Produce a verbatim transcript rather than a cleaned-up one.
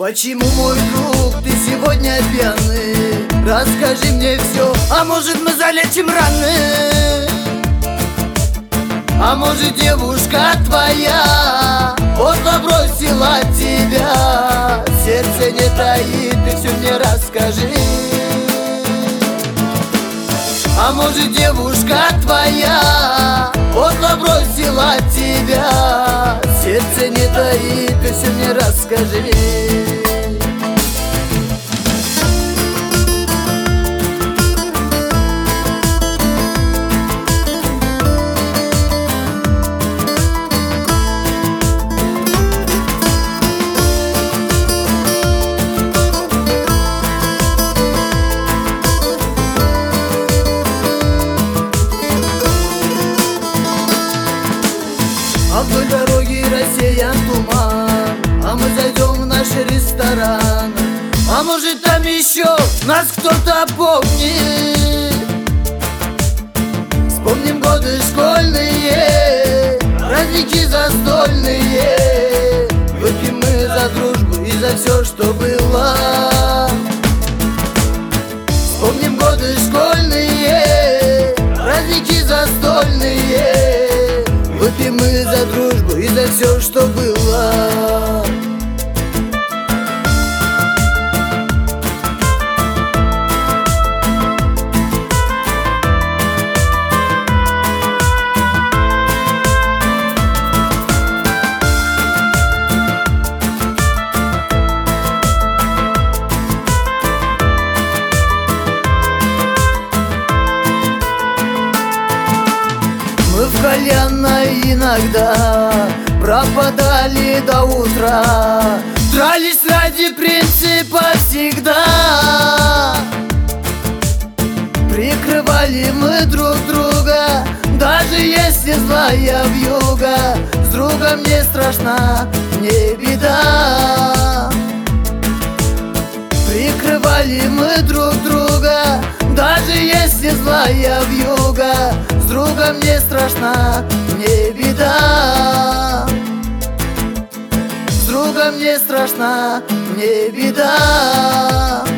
Почему, мой друг, ты сегодня пьяный? Расскажи мне все, а может мы залечим раны? А может девушка твоя поздно бросила тебя? Сердце не таит, ты все мне расскажи. А может девушка твоя поздно бросила тебя? Сердце не таит, ты все мне расскажи. А вдоль дороги рассеян туман, а мы зайдем в наш ресторан. А может там еще нас кто-то помнит? Вспомним годы школьные, праздники застольные. Выпьем мы за дружбу и за все, что было. Вспомним годы школьные, праздники застольные. Выпьем мы за дружбу и за все, что было. Мы в кальянной иногда пропадали до утра, дрались ради принципа всегда. Прикрывали мы друг друга, даже если злая вьюга. С другом не страшна, не беда. Прикрывали мы друг друга, даже если злая вьюга. С другом не страшна, не беда. С другом не страшна, не беда.